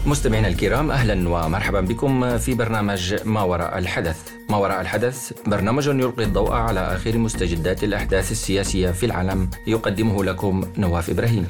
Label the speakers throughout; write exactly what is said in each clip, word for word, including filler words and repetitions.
Speaker 1: مستمعينا الكرام، أهلا ومرحبا بكم في برنامج ما وراء الحدث. ما وراء الحدث برنامج يلقي الضوء على آخر مستجدات الأحداث السياسية في العالم، يقدمه لكم نواف إبراهيم.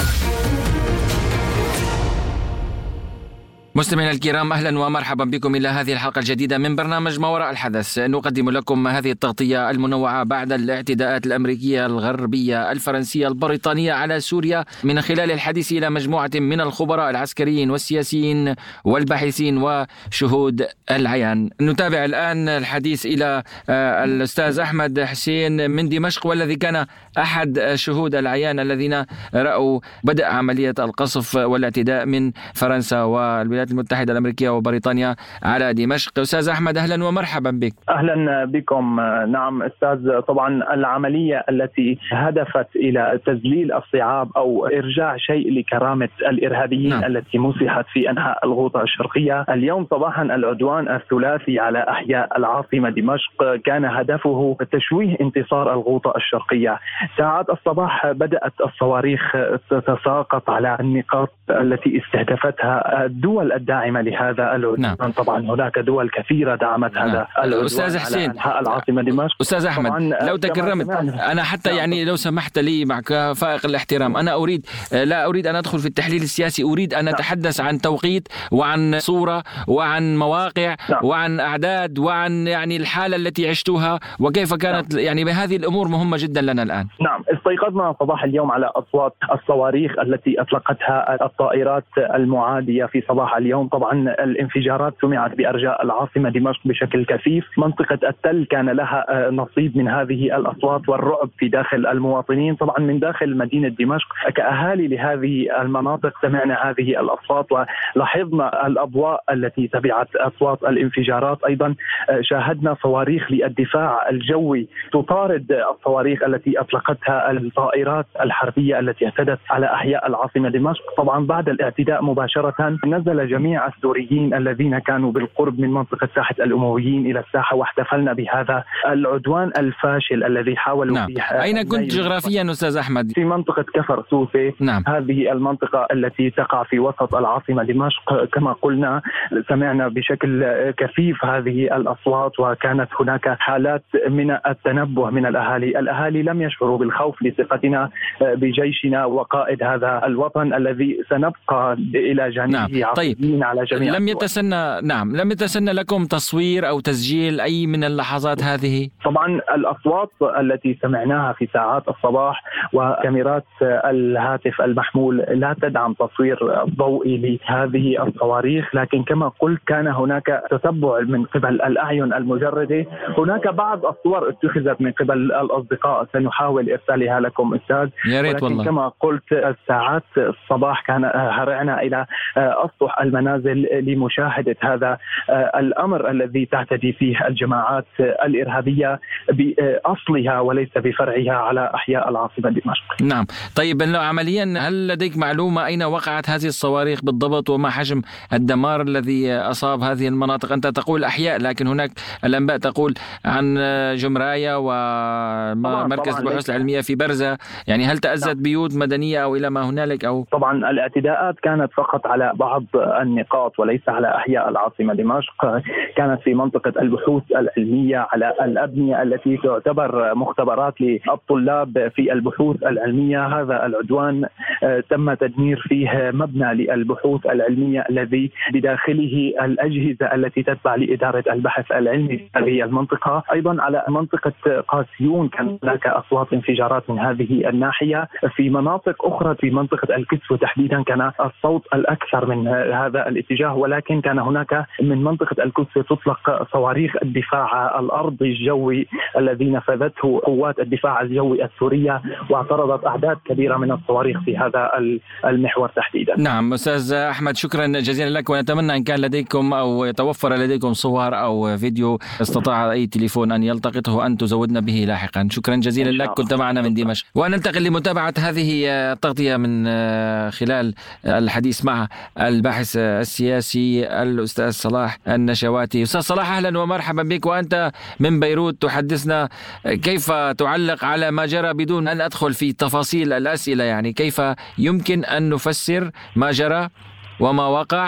Speaker 1: مستمعينا الكرام، أهلا ومرحبا بكم إلى هذه الحلقة الجديدة من برنامج ما وراء الحدث. نقدم لكم هذه التغطية المنوعة بعد الاعتداءات الأمريكية الغربية الفرنسية البريطانية على سوريا، من خلال الحديث إلى مجموعة من الخبراء العسكريين والسياسيين والباحثين وشهود العيان. نتابع الآن الحديث إلى الأستاذ أحمد حسين من دمشق، والذي كان أحد شهود العيان الذين رأوا بدء عملية القصف والاعتداء من فرنسا والولايات المتحدة الأمريكية وبريطانيا على دمشق. أستاذ أحمد، أهلا ومرحبا بك.
Speaker 2: أهلا بكم. نعم أستاذ، طبعا العملية التي هدفت إلى تذليل الصعاب أو إرجاع شيء لكرامة الإرهابيين نعم. التي مسحت في أنحاء الغوطة الشرقية. اليوم صباحا العدوان الثلاثي على أحياء العاصمة دمشق كان هدفه تشويه انتصار الغوطة الشرقية. ساعات الصباح بدأت الصواريخ تتساقط على النقاط التي استهدفتها الدول الداعمة لهذا العدوان نعم. طبعا هناك دول كثيرة دعمت نعم. هذا العدوان أستاذ حسين، على العاصمة دمشق.
Speaker 1: أستاذ أحمد، لو تكرمت أنا حتى نعم. يعني لو سمحت لي معك فائق الاحترام، أنا أريد لا أريد أن أدخل في التحليل السياسي، أريد أن أتحدث عن توقيت وعن صورة وعن مواقع نعم. وعن أعداد وعن يعني الحالة التي عشتوها وكيف كانت نعم. يعني هذه الأمور مهمة جدا لنا الآن.
Speaker 2: نعم، استيقظنا صباح اليوم على أصوات الصواريخ التي أطلقتها الطائرات المعادية في صباح اليوم. طبعا الانفجارات سمعت بأرجاء العاصمة دمشق بشكل كثيف. منطقة التل كان لها نصيب من هذه الأصوات والرعب في داخل المواطنين. طبعا من داخل مدينة دمشق كأهالي لهذه المناطق سمعنا هذه الأصوات ولاحظنا الأضواء التي تبعت أصوات الانفجارات. أيضا شاهدنا صواريخ للدفاع الجوي تطارد الصواريخ التي أطلقتها الطائرات الحربية التي اعتدت على أحياء العاصمة دمشق. طبعا بعد الاعتداء مباشرة نزل جميع السوريين الذين كانوا بالقرب من منطقة ساحة الأمويين إلى الساحة، واحتفلنا بهذا العدوان الفاشل الذي حاولوا
Speaker 1: نعم. فيه. أين كنت جغرافيا أستاذ أحمد؟
Speaker 2: في منطقة كفر سوسة
Speaker 1: نعم.
Speaker 2: هذه المنطقة التي تقع في وسط العاصمة دمشق. كما قلنا سمعنا بشكل كثيف هذه الأصوات، وكانت هناك حالات من التنبه من الأهالي. الأهالي لم يشعروا بالخوف لثقتنا بجيشنا وقائد هذا الوطن الذي سنبقى إلى جانبه
Speaker 1: نعم. طيب.
Speaker 2: على جميع
Speaker 1: لم يتسنى نعم لم يتسنى لكم تصوير أو تسجيل أي من اللحظات هذه؟
Speaker 2: طبعا الأصوات التي سمعناها في ساعات الصباح وكاميرات الهاتف المحمول لا تدعم تصوير ضوئي لهذه الصواريخ، لكن كما قلت كان هناك تتبع من قبل الأعين المجردة. هناك بعض الصور اتخذت من قبل الأصدقاء سنحاول إرسالها لكم أستاذ،
Speaker 1: يا ريت والله.
Speaker 2: كما قلت ساعات الصباح كان هرعنا إلى أسطح المنازل لمشاهدة هذا الأمر الذي تعتدي فيه الجماعات الإرهابية بأصلها وليس بفرعها على أحياء العاصمة دمشق.
Speaker 1: نعم. طيب عمليا هل لديك معلومة أين وقعت هذه الصواريخ بالضبط وما حجم الدمار الذي أصاب هذه المناطق؟ أنت تقول أحياء، لكن هناك الأنباء تقول عن جمراية ومركز البحوث العلمية في برزة، يعني هل تأذت بيوت مدنية أو إلى ما هنالك؟ أو
Speaker 2: طبعا الاعتداءات كانت فقط على بعض النقاط وليس على أحياء العاصمة دمشق. كانت في منطقة البحوث العلمية على الأبنية التي تعتبر مختبرات للطلاب في البحوث العلمية. هذا العدوان تم تدمير فيه مبنى للبحوث العلمية الذي بداخله الأجهزة التي تتبع لإدارة البحث العلمي في هذه المنطقة. أيضا على منطقة قاسيون كان هناك أصوات انفجارات من هذه الناحية. في مناطق أخرى في منطقة الكسوة تحديدا كان الصوت الأكثر من هذا الاتجاه، ولكن كان هناك من منطقة الكسوة تطلق صواريخ الدفاع الأرضي الجوي الذي نفذته قوات الدفاع الجوي السورية، واعترضت أعداد كبيرة من الصواريخ في هذا المحور تحديدا.
Speaker 1: نعم أستاذ أحمد، شكرا جزيلا لك، ونتمنى إن كان لديكم أو يتوفر لديكم صور أو فيديو استطاع أي تليفون أن يلتقطه أن تزودنا به لاحقا. شكرا جزيلا لك، كنت معنا من دمشق. وننتقل لمتابعة هذه التغطية من خلال الحديث مع الباحث السياسي الأستاذ صلاح النشواتي. أستاذ صلاح، أهلا ومرحبا بك، وأنت من بيروت تحدثنا كيف تعلق على ما جرى بدون أن أدخل في تفاصيل الأسئلة، يعني كيف يمكن أن نفسر ما جرى وما وقع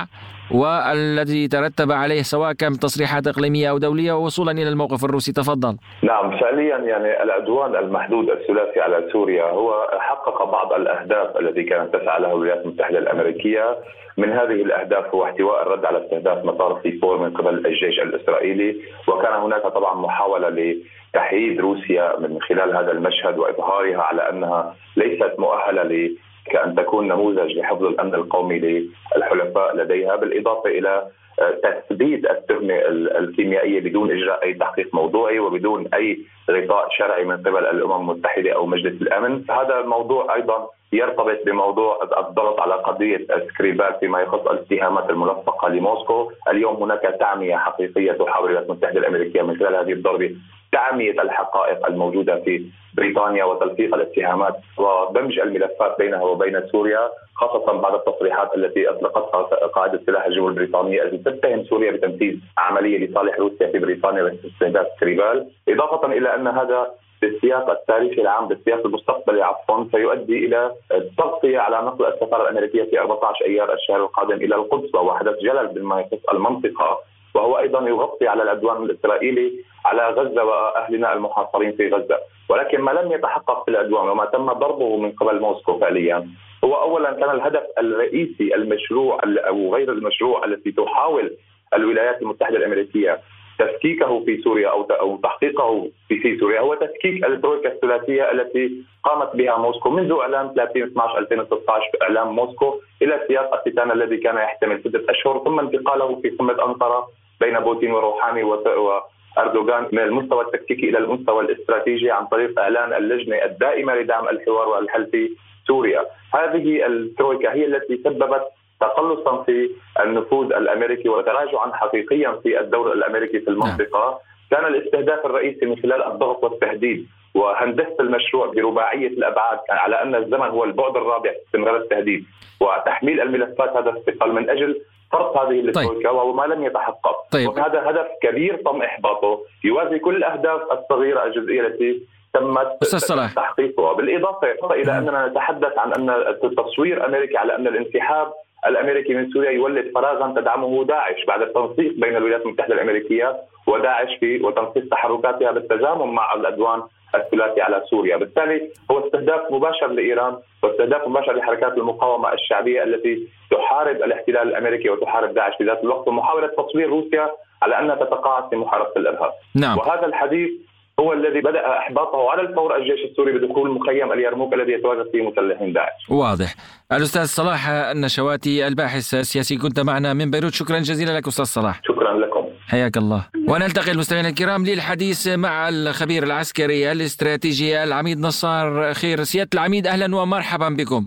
Speaker 1: والذي ترتب عليه سواء كان تصريحات إقليمية أو دولية ووصولا إلى الموقف الروسي. تفضل.
Speaker 3: نعم، فعليا يعني العدوان المحدود الثلاثي على سوريا هو حقق بعض الأهداف التي كانت تسعى لها الولايات المتحدة الأمريكية. من هذه الأهداف هو احتواء الرد على استهداف مطار سي فور من قبل الجيش الإسرائيلي، وكان هناك طبعا محاولة لتحييد روسيا من خلال هذا المشهد وإظهارها على أنها ليست مؤهلة ل كأن تكون نموذج لحفظ الأمن القومي للحلفاء لديها، بالإضافة إلى تثبيت التهمة الكيميائية بدون إجراء أي تحقيق موضوعي وبدون أي غطاء شرعي من قبل الأمم المتحدة أو مجلس الأمن. هذا الموضوع أيضا يرتبط بموضوع الضغط على قضية سكريبال فيما يخص الاتهامات الملصقة لموسكو. اليوم هناك تعمية حقيقية تحاول الولايات المتحدة الأمريكية من خلال هذه الضربة تعمية الحقائق الموجودة في بريطانيا وتلفيق الاتهامات ودمج الملفات بينها وبين سوريا، خاصة بعد التصريحات التي أطلقتها قائد سلاح الجو البريطاني التي تتهم سوريا بتنفيذ عملية لصالح روسيا في بريطانيا باستهداف سكريبال. إضافة إلى أن هذا بالسياق التاريخي العام بالسياق المستقبلي عفوا سيؤدي إلى التغطية على نقل السفارة الأمريكية في أربعة عشر أيار الشهر القادم إلى القدس، وهو حدث جلل بما يخص المنطقة، وهو أيضا يغطي على العدوان الإسرائيلي على غزة وأهلنا المحاصرين في غزة. ولكن ما لم يتحقق في العدوان وما تم ضربه من قبل موسكو فعليا هو أولا كان الهدف الرئيسي المشروع أو غير المشروع التي تحاول الولايات المتحدة الأمريكية تفكيكه في سوريا أو تحقيقه في سوريا هو تفكيك الترويكا الثلاثية التي قامت بها موسكو منذ إعلان ثلاثين اثني عشر ألفين وستة عشر إعلان موسكو إلى سياق التيتان الذي كان يحتمل ستة أشهر ثم انتقاله في قمة أنقرة بين بوتين وروحاني وأردوغان من المستوى التكتيكي إلى المستوى الاستراتيجي عن طريق إعلان اللجنة الدائمة لدعم الحوار والحل في سوريا. هذه الترويكا هي التي سببت تقلصا في النفوذ الأمريكي وتراجعا حقيقيا في الدور الأمريكي في المنطقة. كان الاستهداف الرئيسي من خلال الضغط والتهديد وهندسة المشروع برباعية الأبعاد على أن الزمن هو البعد الرابع في استمرار التهديد وتحميل الملفات هذا الثقل من أجل فرض هذه الترويكا. طيب. وهو ما لم يتحقق. طيب. وهذا هدف كبير تم إحباطه يوازي كل الأهداف الصغيرة الجزئية التي تمت تحقيقها، بالإضافة إلى أننا نتحدث عن أن تصوير أمريكا على أن الانسحاب الأمريكي من سوريا يولد فراغا تدعمه داعش بعد التنسيق بين الولايات المتحدة الأمريكية وداعش في وتنسيق تحركاتها بالتزامن مع العدوان الثلاثي على سوريا. بالتالي هو استهداف مباشر لإيران واستهداف مباشر لحركات المقاومة الشعبية التي تحارب الاحتلال الأمريكي وتحارب داعش في ذات الوقت، ومحاولة تصوير روسيا على أنها تتقاعد في محاربة الإرهاب. نعم. وهذا الحديث هو الذي بدأ إحباطه على الفور الجيش السوري بدخول مخيم اليرموك الذي يتواجد فيه مسلحين داعش. واضح. الأستاذ صلاح النشواتي الباحث السياسي كنت معنا من بيروت، شكرا جزيلا لك أستاذ صلاح. شكرا لكم.
Speaker 1: حياك الله. ونلتقي المستمعين الكرام للحديث مع الخبير العسكري الاستراتيجي العميد نصار خير. سيادة العميد أهلا ومرحبا بكم.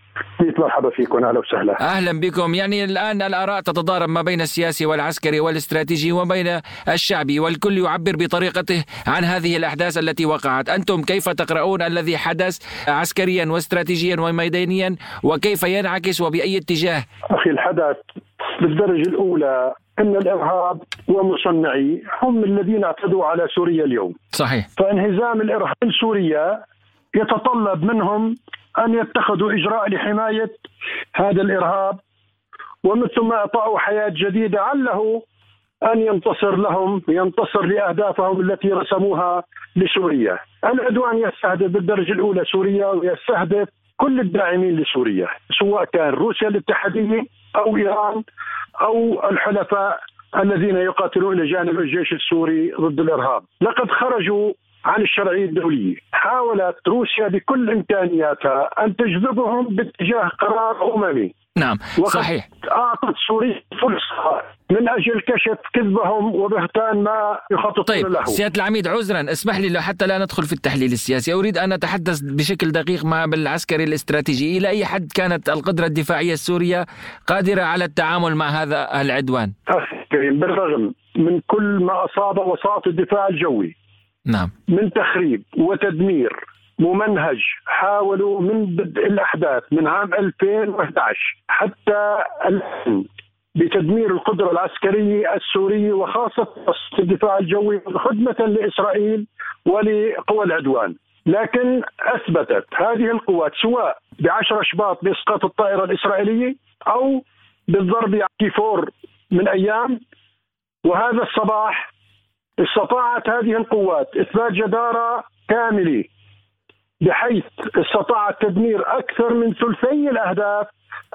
Speaker 4: مرحبا فيكم، اهلا وسهلا.
Speaker 1: اهلا بكم. يعني الان الاراء تتضارب ما بين السياسي والعسكري والاستراتيجي وبين الشعبي، والكل يعبر بطريقته عن هذه الاحداث التي وقعت. انتم كيف تقرؤون الذي حدث عسكريا واستراتيجيا وميدانيا، وكيف ينعكس وباي اتجاه؟
Speaker 4: اخي الحدث بالدرجه الاولى ان الارهاب ومصنعي هم الذين اعتدوا على سوريا اليوم.
Speaker 1: صحيح.
Speaker 4: فانهزام الارهاب في سوريا يتطلب منهم أن يتخذوا إجراء لحماية هذا الإرهاب، ومن ثم إعطاء حياة جديدة عله أن ينتصر لهم ينتصر لأهدافهم التي رسموها لسوريا. العدوان يستهدف بالدرجة الأولى سوريا ويستهدف كل الداعمين لسوريا، سواء كان روسيا الاتحادية أو إيران أو الحلفاء الذين يقاتلون إلى جانب الجيش السوري ضد الإرهاب. لقد خرجوا عن الشرعية الدولية. حاولت روسيا بكل إمكانياتها أن تجذبهم باتجاه قرار أممي.
Speaker 1: نعم صحيح.
Speaker 4: أعطت سوريا فرصة من أجل كشف كذبهم وبهتان ما يخططون
Speaker 1: طيب.
Speaker 4: له.
Speaker 1: سيادة العميد عذرا اسمح لي حتى لا ندخل في التحليل السياسي، أريد أن أتحدث بشكل دقيق مع بالعسكري الاستراتيجي. إلى أي حد كانت القدرة الدفاعية السورية قادرة على التعامل مع هذا العدوان؟
Speaker 4: بالرغم من كل ما أصاب وساط الدفاع الجوي
Speaker 1: نعم.
Speaker 4: من تخريب وتدمير ممنهج، حاولوا من بدء الأحداث من عام ألفين وأحد عشر حتى الآن بتدمير القدرة العسكرية السورية وخاصة الدفاع الجوي خدمة لإسرائيل ولقوى العدوان. لكن أثبتت هذه القوات سواء بعشر أشباط بإسقاط الطائرة الإسرائيلية أو بالضرب كيفور من أيام، وهذا الصباح استطاعت هذه القوات إثبات جدارة كاملة بحيث استطاعت تدمير أكثر من ثلثي الأهداف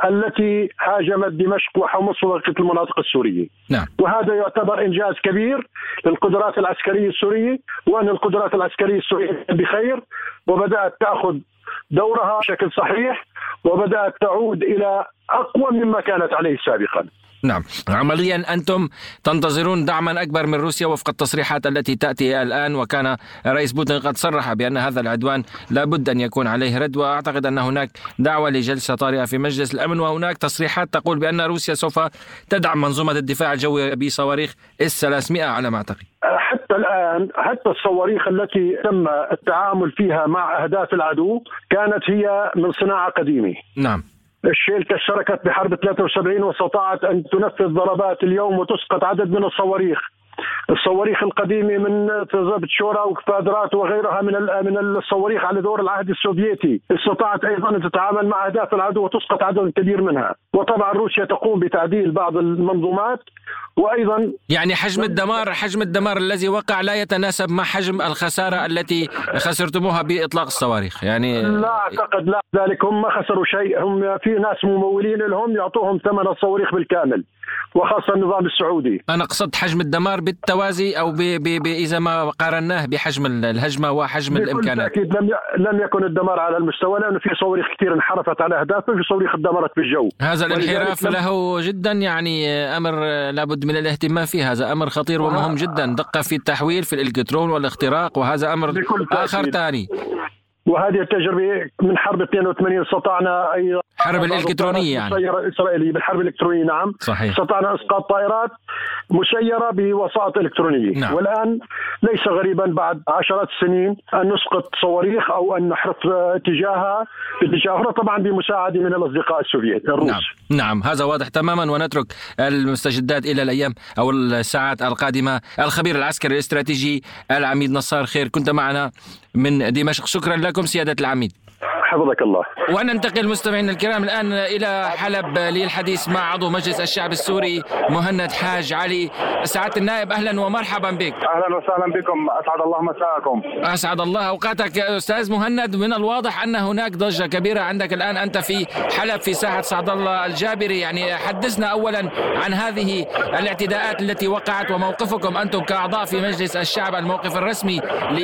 Speaker 4: التي هاجمت دمشق وحمص وبقية المناطق السورية.
Speaker 1: نعم.
Speaker 4: وهذا يعتبر إنجاز كبير للقدرات العسكرية السورية، وأن القدرات العسكرية السورية بخير وبدأت تأخذ دورها بشكل صحيح وبدأت تعود إلى أقوى مما كانت عليه سابقا.
Speaker 1: نعم. عمليا أنتم تنتظرون دعما أكبر من روسيا وفق التصريحات التي تأتي الآن، وكان رئيس بوتين قد صرح بأن هذا العدوان لابد أن يكون عليه رد، وأعتقد أن هناك دعوة لجلسة طارئة في مجلس الأمن، وهناك تصريحات تقول بأن روسيا سوف تدعم منظومة الدفاع الجوي بصواريخ إس ثلاثمئة على ما أعتقد.
Speaker 4: حتى الآن حتى الصواريخ التي تم التعامل فيها مع أهداف العدو كانت هي من صناعة قديمة.
Speaker 1: نعم.
Speaker 4: الشيلكا اشتركت بحرب ثلاثة وسبعين واستطاعت أن تنفذ ضربات اليوم وتسقط عدد من الصواريخ. الصواريخ القديمة من زبتشورا وكفادرات وغيرها من من الصواريخ على دور العهد السوفيتي استطاعت أيضا أن تتعامل مع أهداف العدو وتسقط عدد كبير منها. وطبعا روسيا تقوم بتعديل بعض المنظومات، وأيضا
Speaker 1: يعني حجم الدمار حجم الدمار الذي وقع لا يتناسب مع حجم الخسارة التي خسرتموها بإطلاق الصواريخ. يعني
Speaker 4: لا أعتقد لا ذلك، هم ما خسروا شيء، هم في ناس ممولين لهم يعطوهم ثمن الصواريخ بالكامل، وخاصة النظام السعودي.
Speaker 1: أنا قصدت حجم الدمار بالتوازي أو ب ب ب إذا ما قارناه بحجم الهجمة وحجم الإمكانات.
Speaker 4: أكيد لم لم يكن الدمار على المستوى، لأنه في صواريخ كثير انحرفت على أهدافه وفي صواريخ دمرت بالجو.
Speaker 1: هذا الانحراف له جدا يعني أمر لابد من الاهتمام فيه، هذا أمر خطير ومهم جدا، دقة في التحويل في الإلكترون والاختراق، وهذا أمر آخر ثاني.
Speaker 4: وهذه التجربة من حرب اثنين وثمانين استطعنا أي
Speaker 1: حرب الإلكترونية يعني
Speaker 4: مسيرة إسرائيلية بالحرب الإلكترونية. نعم
Speaker 1: صحيح.
Speaker 4: استطعنا إسقاط طائرات مسيرة بوساطة إلكترونية.
Speaker 1: نعم.
Speaker 4: والآن ليس غريبا بعد عشرات السنين أن نسقط صواريخ أو أن نحرف اتجاهها باتجاهنا، طبعا بمساعدة من الأصدقاء السوفيت الروس.
Speaker 1: نعم. نعم هذا واضح تماما، ونترك المستجدات إلى الأيام أو الساعات القادمة. الخبير العسكري الاستراتيجي العميد نصار خير كنت معنا من دمشق، شكرا لكم سيادة العميد.
Speaker 4: حفظك الله.
Speaker 1: وننتقل مستمعينا الكرام الآن إلى حلب للحديث مع عضو مجلس الشعب السوري مهند حاج علي. سعادة النائب أهلا ومرحبا بك.
Speaker 5: أهلا وسهلا بكم، أسعد الله مساءكم.
Speaker 1: أسعد الله أوقاتك أستاذ مهند. من الواضح أن هناك ضجة كبيرة عندك الآن، أنت في حلب في ساحة سعد الله الجابري، يعني حدثنا أولا عن هذه الاعتداءات التي وقعت وموقفكم أنتم كأعضاء في مجلس الشعب، الموقف الرسمي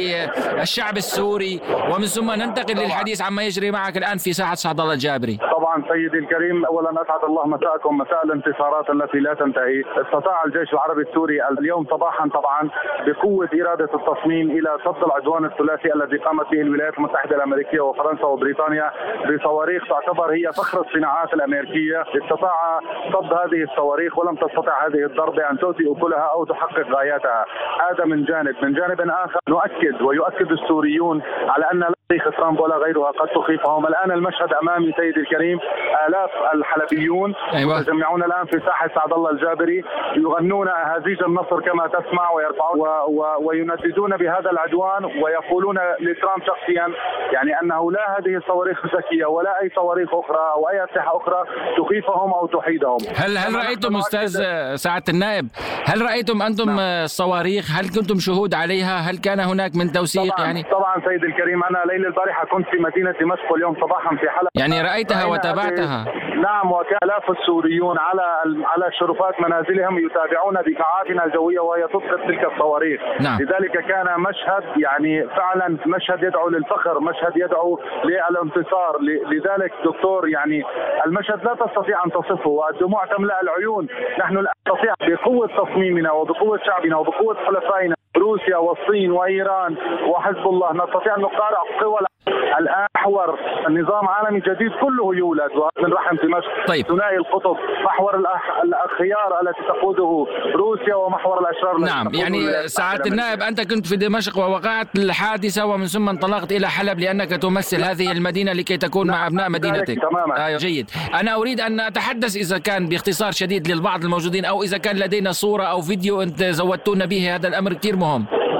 Speaker 1: للشعب السوري، ومن ثم ننتقل للحديث عما يجري معك الآن في ساحة سعد الله الجابري.
Speaker 5: طبعا سيدي الكريم، أولا أسعد الله مساءكم، مساء الانتصارات التي لا تنتهي. استطاع الجيش العربي السوري اليوم صباحا طبعا بقوة إرادة التصميم إلى صد العدوان الثلاثي الذي قامت به الولايات المتحدة الأمرريكية وفرنسا وبريطانيا بصواريخ تعتبر هي فخر الصناعات الأمريكية. استطاع صد هذه الصواريخ ولم تستطع هذه الضربة أن تؤتي أكلها أو تحقق غاياتها. هذا من جانب. من جانب آخر نؤكد ويؤكد السوريون على أن لا تاريخ ترامب ولا غيرها قد تخيفهم. الآن المشهد أمامي سيدي الكريم، آلاف الحلبيون
Speaker 1: أيوة.
Speaker 5: يتجمعون الآن في ساحة سعد الله الجابري يغنون أهازيج النصر كما تسمع ويرفعون و... و... وينددون بهذا العدوان ويقولون لترامب شخصيا يعني أنه لا هذه الصواريخ الذكية ولا أي صواريخ أخرى أو أي أسلحة أخرى تخيفهم أو تحيدهم.
Speaker 1: هل هل رأيتم أستاذ سعادة النائب، هل رأيتم أنتم نعم. صواريخ؟ هل كنتم شهود عليها؟ هل كان هناك من توثيق؟
Speaker 5: طبعا
Speaker 1: يعني
Speaker 5: طبعا سيدي الكريم، أنا ليلة البارحة كنت في مدينة دمشق واليوم صباحا في حلب،
Speaker 1: يعني رأيتها وتابعتها.
Speaker 5: نعم، وكان آلاف السوريون على على شرفات منازلهم يتابعون دفاعاتنا الجوية وهي تسقط تلك الصواريخ.
Speaker 1: نعم.
Speaker 5: لذلك كان مشهد يعني فعلا مشهد يدعو للفخر، مشهد يدعو للانتصار. لذلك دكتور يعني المشهد لا تستطيع أن تصفه والدموع تملأ العيون. نحن الآن نستطيع بقوة تصميمنا وبقوة شعبنا وبقوة حلفائنا روسيا والصين وإيران وحزب الله نستطيع أن نقارع قوى الآن. محور النظام عالمي جديد كله يولد من رحم دمشق.
Speaker 1: طيب.
Speaker 5: ثنائي القطب، محور الخيار التي تقوده روسيا ومحور الأشرار.
Speaker 1: نعم، يعني سعادة النائب أنت كنت في دمشق ووقعت الحادثة ومن ثم انطلقت إلى حلب لأنك تمثل لا. هذه المدينة لكي تكون مع أبناء مدينتك.
Speaker 5: تماما.
Speaker 1: آه جيد. أنا أريد أن أتحدث إذا كان باختصار شديد للبعض الموجودين، أو إذا كان لدينا صورة أو فيديو أنت زودتونا به، هذا الأمر كثير مهم.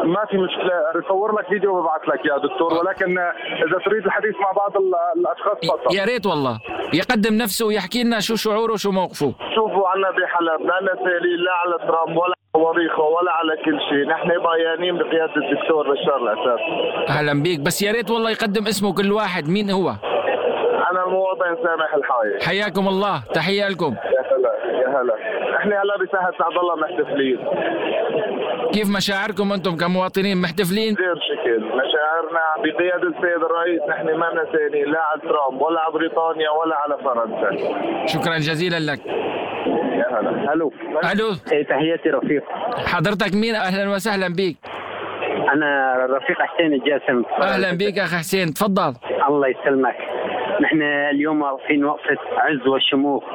Speaker 5: ما في مشكله، بصور لك فيديو وببعث لك يا دكتور، ولكن اذا تريد الحديث مع بعض الاشخاص تفضل.
Speaker 1: يا ريت والله يقدم نفسه ويحكي لنا شو شعوره وشو موقفه.
Speaker 5: شوفوا عنا بحلب لا نسالي لا على ترامب ولا صواريخه ولا على كل شيء، نحن بيانين بقياده الدكتور بشار الاسد.
Speaker 1: اهلا بيك، بس يا ريت والله يقدم اسمه كل واحد. مين هو؟
Speaker 5: انا المواطن سامح الحايي.
Speaker 1: حياكم الله، تحيه لكم.
Speaker 5: يا هلا يا هلا. احنا هلا بساحه سعد الله محتفلين.
Speaker 1: كيف مشاعركم انتم كمواطنين محتفلين؟
Speaker 5: غير شكل، مشاعرنا بقياده السيد الرئيس نحن ما نساني لا على ترامب ولا على بريطانيا ولا على فرنسا.
Speaker 1: شكرا جزيلا لك.
Speaker 5: يا هلا. الو
Speaker 1: الو.
Speaker 6: ايه تحياتي رفيق.
Speaker 1: حضرتك مين؟ اهلا وسهلا بيك.
Speaker 6: انا رفيق حسين الجاسم.
Speaker 1: اهلا بيك اخ حسين، تفضل.
Speaker 6: الله يسلمك. نحن اليوم واقفين وقفه عز وشموخ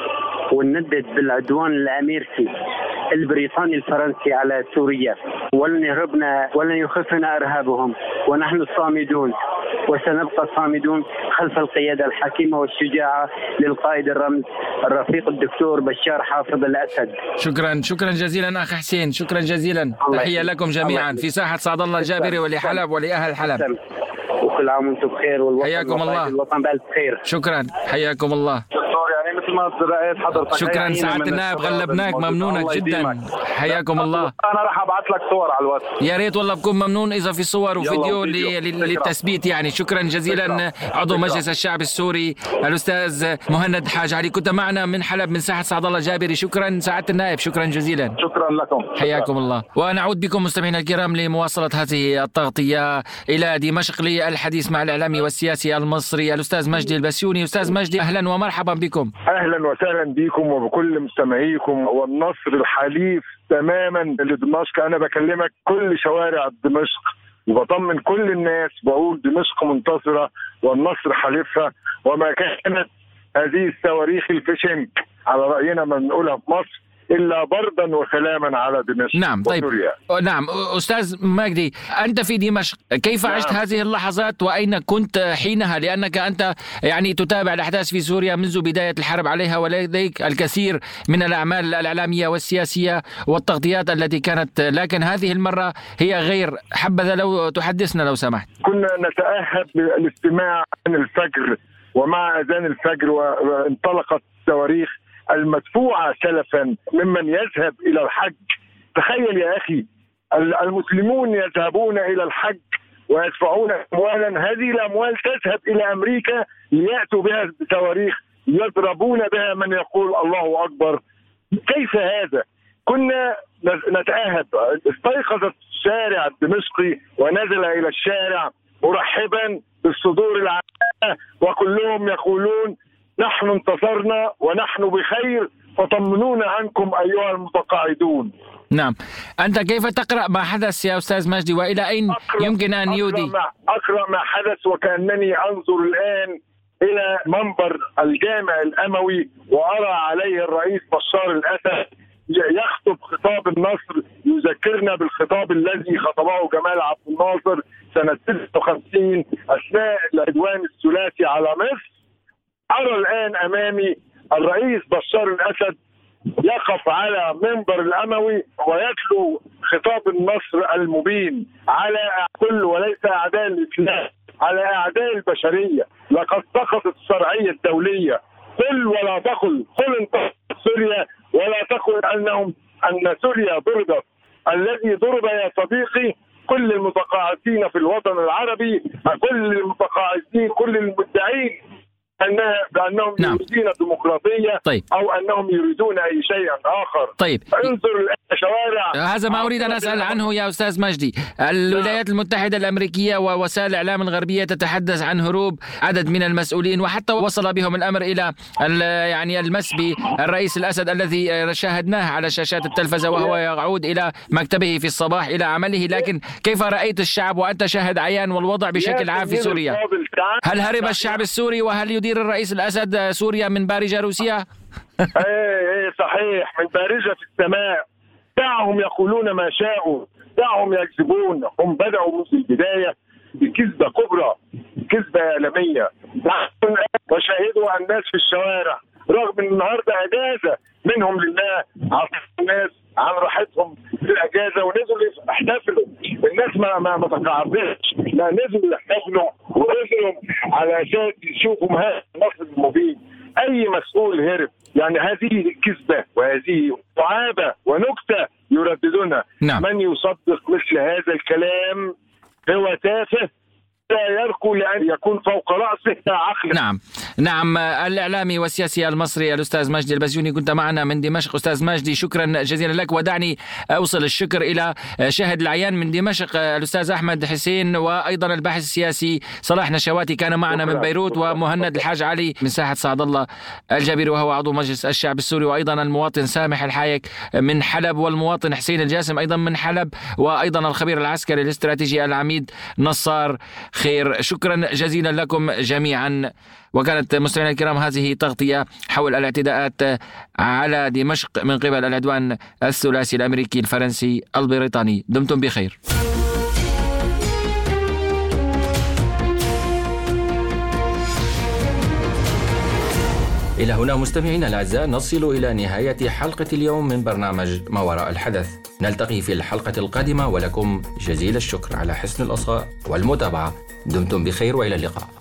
Speaker 6: ونندد بالعدوان الامريكي البريطاني الفرنسي على سوريا، ولن يهربنا ولن يخفنا ارهابهم، ونحن صامدون وسنبقى صامدون خلف القياده الحكيمه والشجاعه للقائد الرمز الرفيق الدكتور بشار حافظ الاسد.
Speaker 1: شكرا شكرا جزيلا اخ حسين، شكرا جزيلا. تحيه لكم جميعا في ساحه سعد الله الجابري ولحلب ولاهل حلب.
Speaker 6: وكل عام وانتم بخير والوطن
Speaker 1: حياكم الله.
Speaker 6: الوطن بألف خير.
Speaker 1: شكرا حياكم الله.
Speaker 5: يعني مثل ما رأيت حضرتك.
Speaker 1: شكرا سعادة النائب، غلبناك، ممنونك جدا. حياكم الله.
Speaker 5: انا راح ابعث لك صور على الواتس.
Speaker 1: يا ريت والله بكون ممنون اذا في صور وفيديو للتثبيت يعني. شكرا جزيلا عضو مجلس الشعب السوري الاستاذ مهند حاج علي، كنت معنا من حلب من ساحة سعد الله جابري. شكرا سعادة النائب، شكرا جزيلا.
Speaker 5: شكرا لكم.
Speaker 1: حياكم الله. ونعود بكم مستمعينا الكرام لمواصلة هذه التغطية إلى دمشق للحديث مع الإعلامي والسياسي المصري الأستاذ مجدي البسيوني. أستاذ مجدي أهلا ومرحبا بكم.
Speaker 7: اهلا وسهلا بكم وبكل مستمعيكم، والنصر الحليف تماما لدمشق. انا بكلمك كل شوارع دمشق وبطمن كل الناس، بقول دمشق منتصره والنصر حليفها، وما كانت هذه الصواريخ الفشنك على راينا ما بنقولها في مصر إلا بردا وسلاما على دمشق.
Speaker 1: نعم طيب
Speaker 7: وسوريا.
Speaker 1: نعم أستاذ مجدي، أنت في دمشق، كيف نعم. عشت هذه اللحظات وأين كنت حينها؟ لأنك أنت يعني تتابع الأحداث في سوريا منذ بداية الحرب عليها، ولديك الكثير من الأعمال الإعلامية والسياسية والتغطيات التي كانت، لكن هذه المرة هي غير. حبذا لو تحدثنا لو سمحت.
Speaker 7: كنا نتأهب للاستماع عن الفجر، ومع أذان الفجر وانطلقت الصواريخ المدفوعة سلفا ممن يذهب إلى الحج. تخيل يا أخي، المسلمون يذهبون إلى الحج ويدفعون أموالا، هذه الأموال تذهب إلى أمريكا ليأتوا بها بصواريخ يضربون بها من يقول الله أكبر. كيف هذا؟ كنا نتأهب. استيقظت الشارع الدمشقي ونزل إلى الشارع مرحبا بالصدور العامة، وكلهم يقولون نحن انتصرنا ونحن بخير، فطمنونا عنكم أيها المتقاعدون.
Speaker 1: نعم، أنت كيف تقرأ ما حدث يا أستاذ مجدي، وإلى أين يمكن أن يودي؟
Speaker 7: أقرأ ما, أقرأ ما حدث وكأنني أنظر الآن إلى منبر الجامع الأموي وأرى عليه الرئيس بشار الأسد يخطب خطاب النصر، يذكرنا بالخطاب الذي خطبه جمال عبد الناصر سنة ستة وخمسين أثناء العدوان الثلاثي على مصر. أرى الآن أمامي الرئيس بشار الأسد يقف على منبر الأموي ويتلو خطاب النصر المبين على كل، وليس أعداء الإسلام، على أعداء البشرية. لقد سقطت الشرعية الدولية. قل ولا تقل، قل انتصرت سوريا ولا تقل أنهم أن سوريا ضربت. الذي ضرب يا صديقي كل المتقاعدين في الوطن العربي، كل المتقاعدين، كل المدعين أنها بأنهم نعم. يريدون الديمقراطية
Speaker 1: طيب.
Speaker 7: أو أنهم يريدون أي شيء آخر.
Speaker 1: طيب.
Speaker 7: انظر الشوارع.
Speaker 1: هذا ما أريد أن أسأل عنه يا أستاذ مجدي. الولايات المتحدة الأمريكية ووسائل الإعلام الغربية تتحدث عن هروب عدد من المسؤولين، وحتى وصل بهم الأمر إلى يعني المس بالرئيس الأسد الذي شاهدناه على شاشات التلفزة وهو يعود إلى مكتبه في الصباح إلى عمله. لكن كيف رأيت الشعب وأنت شاهد عيان والوضع بشكل عام في سوريا؟ هل هرب الشعب السوري وهل يدير الرئيس الأسد سوريا من بارجة روسيا؟
Speaker 7: ايه ايه صحيح، من بارجة في السماء. دعهم يقولون ما شاءوا، دعهم يكذبون. هم بدأوا منذ البداية بكذبة كبرى، كذبة إعلامية، وشاهدوا الناس في الشوارع رغم ان النهارده اجازة منهم لله. عطوا الناس عن راحتهم في الاجازه ونزلوا يحتفلوا. الناس ما ما ما تقاعدتش، لا نزلوا يحتفلوا ونزلوا على اساس يشوفوا مهام النصر المبين. اي مسؤول هرب، يعني هذه كذبه وهذه دعابه ونكته يرددونها.
Speaker 1: نعم.
Speaker 7: من يصدق مثل هذا الكلام هو تافه لا يركو لأن يكون فوق رأسه عقل.
Speaker 1: نعم نعم الإعلامي والسياسي المصري الأستاذ مجدي البزيوني كنت معنا من دمشق. أستاذ مجدي شكرا جزيلا لك، ودعني أوصل الشكر إلى شاهد العيان من دمشق الأستاذ أحمد حسين، وأيضا الباحث السياسي صلاح نشواتي كان معنا من بيروت، ومهند الحاج علي من ساحة سعد الله الجابري وهو عضو مجلس الشعب السوري، وأيضا المواطن سامح الحايك من حلب، والمواطن حسين الجاسم أيضا من حلب، وأيضا الخبير العسكري الاستراتيجي العميد نصار خير. شكرا جزيلا لكم جميعا. وكانت مستمعينا الكرام هذه تغطية حول الاعتداءات على دمشق من قبل العدوان الثلاثي الأمريكي الفرنسي البريطاني. دمتم بخير. إلى هنا مستمعينا الأعزاء نصل إلى نهاية حلقة اليوم من برنامج ما وراء الحدث. نلتقي في الحلقة القادمة، ولكم جزيل الشكر على حسن الإصغاء والمتابعة. دمتم بخير وإلى اللقاء.